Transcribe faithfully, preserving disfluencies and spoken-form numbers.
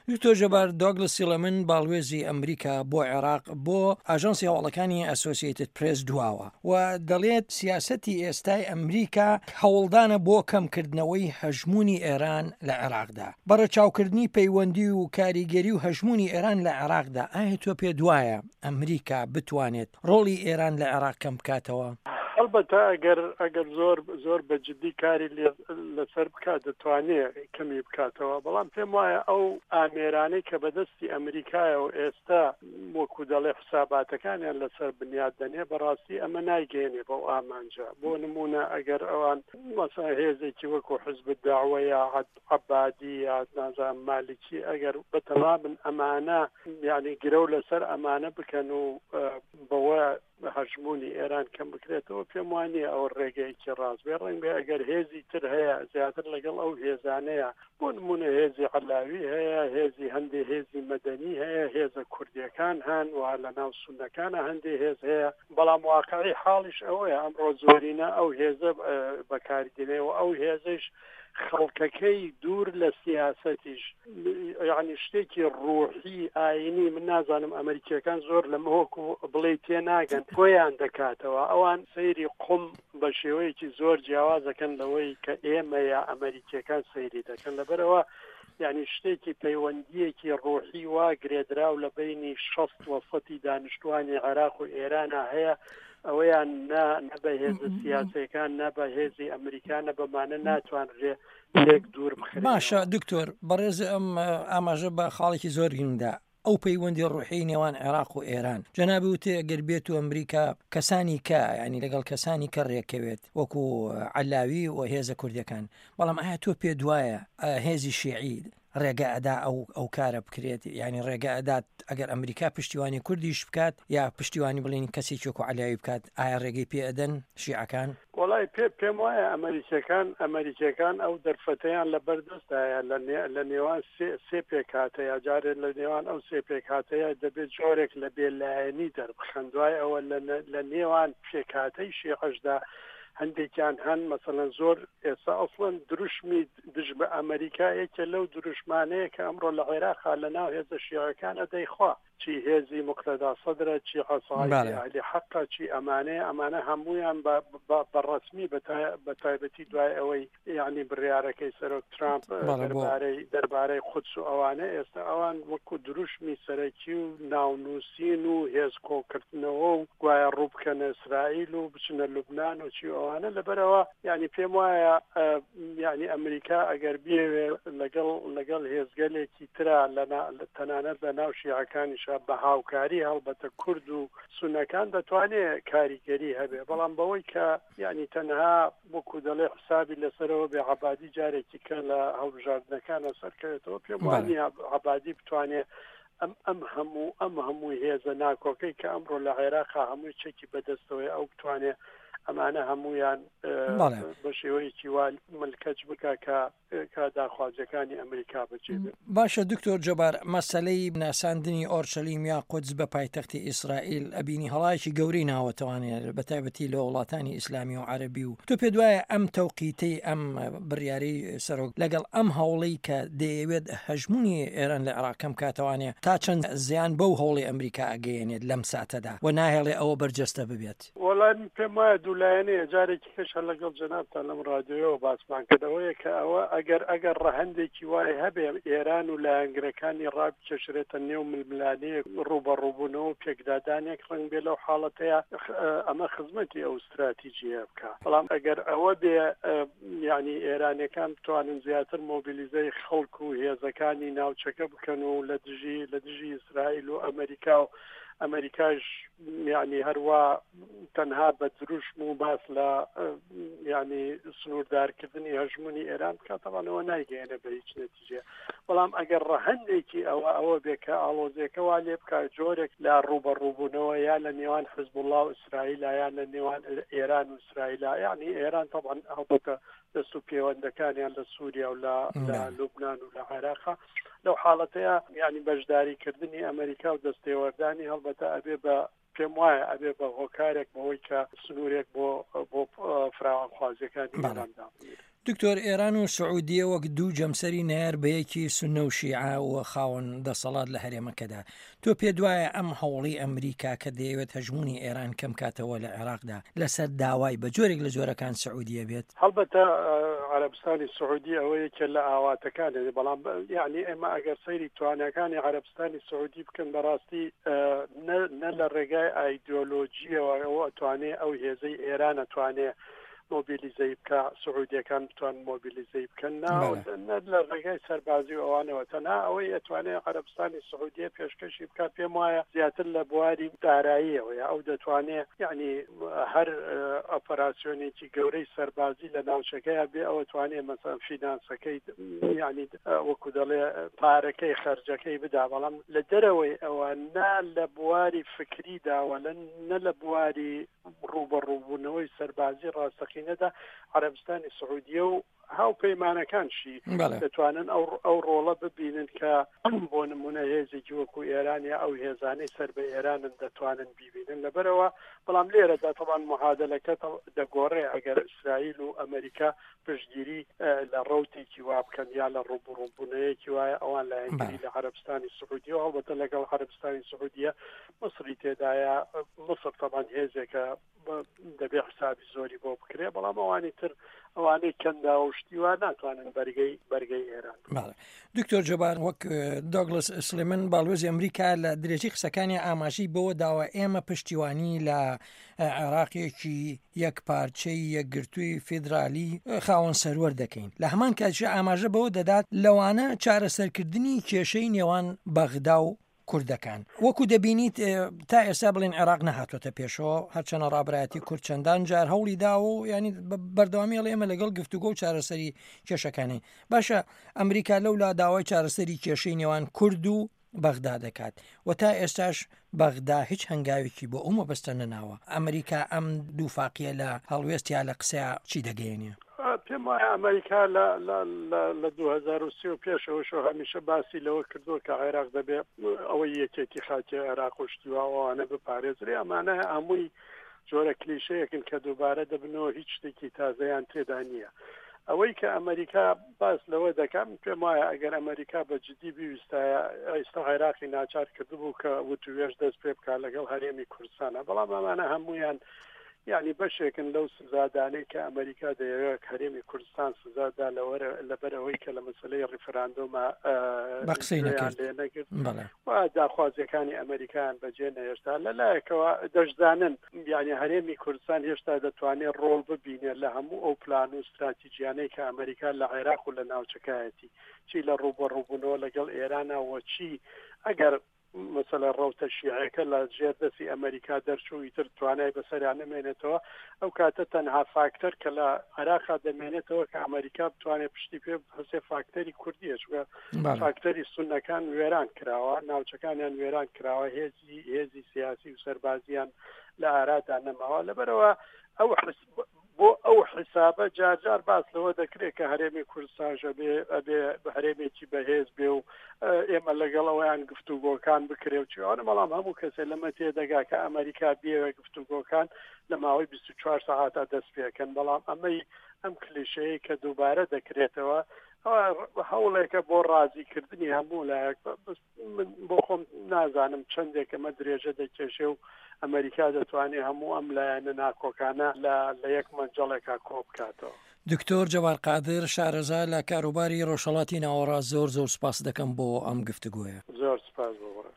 دکتۆر جەبار دۆگلس سیلەمن باڵوێزی ئەمریکا بۆ عێراق بۆ ئاژەنسی هەواڵەکانی ئەسۆسیێتد پرێس دواوە و دەڵێت سیاسەتی ئێستای ئەمریکا هەوڵدانە بۆ کەمکردنەوەی هەژمونی ئێران لە عێراقدا. بەڕێچاوکردنی پەیوەندی و کاریگەری و هەژمونی ئێران لە عێراقدا ئایا تۆ پێ دوایە ئەمریکا بتوانێت ڕۆڵی ئێران لە عێراق کەم بکاتەوە؟ البته اگر اگر زۆر زۆر بە جددی کاری لەسەر بکات دەتوانێت کەمی بکاتەوە، بەڵام پێم وایە ئەو ئامێرانەی کە بەدەستی ئەمریکایە و ئێستا وەکو دەڵێ حساباتەکانیان لەسەر بنیاد دەنێ بەڕاستی ئەمە نایگەێنێ بەو ئامانجا. بۆ نمونە ئەگەر ئەوان مەسا هێزێکی وەکو حزب داوە یا عەبادی یا نازانم مالیکی ئەگەر بەتەمامن ئەمانە یعنی گرە و لەسەر ئەمانە بکەن و بەوە هەژمونی ئێران کەم بکرێتەوە، پێم وانییە ئەو ڕێگەیەکی ڕاست بێ. ڕەنگ بێ ئەگەر هێزی تر هەیە زیاتر لەگەڵ ئەو هێزانەیە، بۆ نمونە هێزی عەلاوی هەیە، هێزی هەندێک هێزی مەدەنی هەیە، هێزە کوردیەکان هەن و لە ناو سونەکانە هەندێک هێز هەیە، بەڵام واقعی حاڵیش ئەوەیە ئەمڕۆ زۆرینە ئەو هێزە بەکاردێنێ و ئەو هێزش خەڵکەکەی دوور لە سیاسەتیش یعنی شتێکی ڕوحی ئاینی من نازانم ئەمریکیەکان زۆر لە مۆک و بڵێ تێ ناگەن خۆیان دەکاتەوە. ئەوان سەیری قوم بە شێوەیەکی زۆر جیاوازەکەن لەوەی کە ئێمە یا ئەمریکیەکان سەیری دەکەن. لەبەرەوە یعنی شتێکی پەیوەندیەکی ڕوحی وا گرێدراو لە بینی شەست وەسەتی دانیشتوانی عێراق و ئێرانە هەیە، ئەوەیان نە بە هێزە سیاسەکان نە بە هێزی ئەمریکانە بەمانە ناتوانرێ لێک دوور بخرێت. باشە دکتۆر، بەڕێز ئەم ئاماژە بە خاڵێکی زۆر گرنگدا ئەو پەیوەندی ڕوحی نێوان عێراق و ئێران. جەنابی وتێ ئەگەر بێت و ئەمریکا کەسانی کە ینی لەگەڵ کەسانی کە ڕێکەوێت وەکو عەلاوی و هێزە کوردیەکان، بەڵام ئایا تۆ پێ دوایە هێزی شیعی ڕێگە ئەدا ئەو ئەو کارە بکرێت؟ یعنی ڕێگە ئەدات ئەگەر ئەمریکا پشتیوانی کوردیش بکات یا پشتیوانی بڵێنی کەسێکی وەکو عەلاوی بکات، ئایا ڕێگەی پێ ئەدەن شیعەکان؟ وڵای پێ پێم وایە ئەمریکیەکان ئەمریکیەکان ئەو دەرفەتەیان لە بەردەستایە لە نێوان سێ پێکاتەیە، جارێ لە نێوان ئەو سێ پێکاتەیە دەبێت جۆرێک لە بێلایەنی دەربخەن. دوای ئەوە لە نێوان پێکاتەی شیعەشدا هەندێکیان هەن مەسەڵەن زۆر ئێستا ئەسڵەن دروشمی دژ بە ئەمریکایەکە لەو دروشمانەیە کە ئەمڕۆ لە عێراقا لە ناو هێزە شیعەکانە دەیخوا، چی هێزی مقتەدا سەدرە، چی عەسایری ئەهلی حەقە، چی ئەمانەیە ئەمانە هەموویان بەڕەسمی بە تایبەتی دوای ئەوەی یعنی بڕیارەکەی سەرۆک ترامپ دەربارەی قودس و ئەوانە ئێستا ئەوان وەکو دروشمی سەرەکی و ناونووسین و هێز کۆکردنەوە و گوایە ڕووبکەنە ئیسرائیل و بچنە لوبنان و چی ئەوانە. لەبەرەوە یعنی پێم وایە یعنی ئەمریکا ئەگەر بێوێ لەگەڵ لەگەڵ هێزگەلێکی ترا تەنانەت لە ناو شیعەکانی بە هاوکاری هەڵبەتە کورد و سونەکان دەتوانێت کاریگەری هەبێ، بەڵام بەوەی کە یعنی تەنها وەکو دەڵێ حسابی لەسەرەوە بێ عەبادی جارێکی کە لە هەڵبژاردنەکانە سەرکەوێتەوە، پێم وانیە عەبادی بتوانێت ئەم ئەم هەموو ئەم هەموو هێزە ناکۆکەی کە ئەمڕۆ لە عێراقا هەمووی چەکی بەدەستەوەی ئەو بتوانێت ئەمانە هەمویان بە شێوەیەکی وا ملکەج بکە کە داخوازیەکانی ئەمریکا بچێت. باشە دکتۆر جەبار، مەسەلەی ناساندنی ئۆرشەلیم یا قودس بە پایتەختی ئیسرائیل ئەبینی هەڵایەکی گەورەی ناوەتەوانێت بە تایبەتی لە وڵاتانی ئیسلامی و عەرەبی، و تۆ پێ دوایە ئەم تەوقیتەی ئەم بڕیارەی سەرۆک لەگەڵ ئەم هەوڵەی کە دەیەوێت هەژمونی ئێران لە عێراق کەم کاتەوانێ تا چەند زیان بەو هەوڵی ئەمریکا ئەگەیەنێت لەم ساتەدا و ناهێڵێ ئەوە بەرجەستە ببێت؟ وەڵام پێم وایە دوولایەنەیە جارێکی کەش هەر لەگەڵ جەنابتان لەم ڕادیۆیەوە باسمان کردەوەیە کە ئەوە ئەگەر ئەگەر ڕەهەندێکی وای هەبێ ئێران و لایەنگرەکانی ڕابکێشرێتە نێو ململانەیە ڕوبەڕووبوونەوە پێکدادانێک ڕەنگ بێ لەو حاڵەتەیە ئەمە خزمەتی ئەو استراتیژیە بکە. بەڵام ئەگەر ئەوە بێ یعنی ئێرانەکان بتوانن زیاتر مۆبیلیزەی خەڵک و هێزەکانی ناوچەکە بکەن و لە دژی لە دژی ئیسرائیل و ئەمریکا و ئەمریکاش یعنی هەروە تەنها بە دروشم و باس لە یعنی سنووردارکردنی هەژمونی ئێران بکات، تەوانەوە نایگەێنە بە هیچ نەتیجە. بەڵام ئەگەر ڕەهەندێکی ئەوە ئەوە بێ کە ئاڵۆزیەکەوا لێ بکات جۆرێک لە ڕوبەڕووبوونەوە یا لە نێوان حزب الله و ئیسرائیلە یا لە نێوان ئێران و ئیسرائیلە، یعنی ئێران تەبعەن هەڵبەتە دەست و پەیوەندەکانیان لە سووریا و لە لوبنان و لە عێراق لەو حاڵەتەیە یعنی بەشداریکردنی ئەمریکا و دەستێوەردانی هەڵبەتە ئەبێ بە پێم وایە ئەبێ بە هۆکارێک بەوەی کە سنوورێک بۆ بۆ فراوانخوازیەکانی ئێراندا. دکتۆر، ئێران و سعودیە وەک دوو جەمسەری نار بەیەکی سونە و شیعە و خاوەن دەسەڵات لە هەرێمەکەدا. تۆ پێ دوایە ئەم هەوڵی ئەمریکا کە دەیەوێت هەژمونی ئێران کەم کاتەوە لە عێراقدا لەسەر داوای بە جۆرێک لە جۆرەکان سعودیە بێت؟ هەڵبەتە عەرەبستانی سعودی ئەوەیەکە لە ئاواتەکانێ، بەڵام یعنی ئێمە ئەگەر سەیری توانەکانی عەرەبستانی سعودی بکەن بەڕاستی نە لە ڕێگای ئایدۆلۆجیەوە ئەوە ئەتوانێ ئەو هێزەی ئێران ئەتوانێ مۆبیلیزەی بکە، سعودیەکان بتوان مۆبیلیزەی بکەن نە لە ڕێگای سەربازی و ئەوانەوە، تەنها ئەوەی ئەتوانێت عەرەبستانی سعودیە پێشکەشی بکات پێم وایە زیاتر لە بواری داراییەوە، ئەو دەتوانێت یعنی هەر ئۆپەراسیۆنێکی گەورەی سەربازی لە ناوچەکەیە بێ، ئەوە توانێت مەسەڵەن فینانسەکەی یعنی وەکو دەڵێ پارەکەی خەرجەکەی بدا، بەڵام لە دەرەوەی ئەوە نا لە بواری فکریداوە نە لە بواری ڕوبەڕووبوونەوەی سەربازی ڕاستەقینەدا عەرەبستانی سعودیە و هاوپەیمانەکانشی دەتوانن ئەو ڕۆڵە ببینن کە بۆ نمونە هێزێکی وەکو ئێرانیا ئەو هێزانەی سەر بە ئێرانن دەتوانن ببینن لەبەرەوە. بەڵام لێرەدا تەبان معادلەکە دەگۆڕێ ئەگەر ئیسرائیل و ئەمریکا پشتگیری لە ڕەوتێکی وا بکەن یا لە ڕوبڕووبوونەیەکی وایە ئەوان لایەنگیری لە عەرەبستانی سعودیە و هەڵبەتە لەگەڵ عەرەبستانی سعودیە مەسری تێدایە. مەسر تەبان هێزێکە دەبێ حسابی زۆری بۆ بکرێ، بەڵام ئەوانی تر ئەوانەی کەندا و شتیوا ناتوانن بەرگەی بەرگەی ئێران. دکتۆر جەبار، وەک دۆگلس سلێمن باڵوێزی ئەمریکا لە درێژی قسەکانی ئاماژی بەوە داوە ئێمە پشتیوانی لە عێراقێکی یەک پارچەی یەکگرتووی فێدرالی خاوەن سەروەر دەکەین. لە هەمان کاتژە ئاماژە بەوە دەدات لەوانە چارەسەرکردنی کێشەی نێوان بەغدا و کوردەکان. وەکو دەبینیت تا ئێستا بڵێن عێراق نەهاتوۆتە پێشەوە، هەرچەنە ڕابراەتی کورد چەندان جار هەوڵی داوە و ینی بەردەوامی ئێمە لەگەڵ گفتوگۆ و چارەسەری کێشەکانی. باشە ئەمریکا لەولا داوای چارەسەری کێشەی نێوان کورد و بەغدا دەکات و تا ئێستاش بەغدا هیچ هەنگاوێکی بۆ ئەومە بەستە نەناوە. ئەمریکا ئەم دووفاقیە لە هەڵوێستیا لە قسەیە چی دەگەێنێ؟ پێم وایە ئەمریکا لە دوو هەزار و سێ و پێشەوەشەوە هەمیشە باسی لەوە کردووە کە عێراق دەبێ ئەوەی یەکێتی خاکی عێراق و شتیواوانە بپارێزرێ. ئەمانە هەمووی جۆرە کلیشەیەکن کە دووبارە دەبنەوە هیچ شتێکی تازەیان تێدا نییە. ئەوەی کە ئەمریکا باس لەوە دەکەم پێم وایە ئەگەر ئەمریکا بە جدی بیویستایە ئێستا عێراقی ناچار کردبوو کە وتوێژ دەست پێ بکات لەگەڵ هەرێمی کوردستانە، بەڵام ئەمانە هەمویان یعنی بەشێکن لەو سزادانەی کە ئەمریکا دەیەوێت هەرێمی کوردستان سزادا لەبەرەوەی کە لە مەسەلەی ڕیفراندۆمە بەقسەی نەکرد و داخوازیەکانی ئەمریکایان بەجێ نەهێشتا. لەلایەکەوە دەشدانن یعنی هەرێمی کوردستان هێشتا دەتوانێت ڕۆڵ ببینێت لە هەموو ئەو پلان و استراتیژیانەی کە ئەمریکا لە عێراق و لە ناوچەکایەتی چی لە ڕوبەڕووبوونەوە لەگەڵ ئێرانەوە چی ئەگەر مثلا ڕەوتە شیعەکە لە ژێردەسی ئەمریکا دەرچووی تر توانای بەسەریان نمێنێتەوە، ئەو کاتە تەنها فاکتەر کە لە عێراقا دەمێنێتەوە کە ئەمریکا بتوانێت پشتی پێ هەسێ فاکتەری کوردیە، چونکە فاکتەری سونەکان وێران کراوە، ناوچەکانیان وێران کراوە، هێزی هێزی سیاسی و سەربازیان لە ئارادا نەماوە. لەبەرەوە ئەو بۆ ئەو حسابە جارجار باس لەوە دەکرێت کە هەرێمی کوردستانژە بێ ئەبێ هەرێمێکی بەهێز بێ و ئێمە لەگەڵەوەیان گفتوگۆکان بکرێ و چیوانە، بەڵام هەموو کەسێ لەمە تێدەگا کە ئەمریکا بێوە گفتوگۆکان لە ماوەی بیست و چوار سەعاتە دەست پێکەن. بەڵام ئەمەی ئەم کلیشەیە کە دووبارە دەکرێتەوە هەوڵێکە بۆ ڕازیکردنی هەموو لایەک. بۆ خۆم نازانم چەندێک ئەمە درێژە دەکێشێ و ئەمریکا دەتوانێت هەموو ئەم لایەنە ناکۆکانە لە یەک مەنجەڵێکا کۆ بکاتەوە. دکتۆر جەبار قادر، شارەزا لە کاروباری ڕۆژهەڵاتی ناوەڕاست، زۆر زۆر سپاس دەکەم بۆ ئەم گفتوگۆیە. زۆر سپاس بۆ.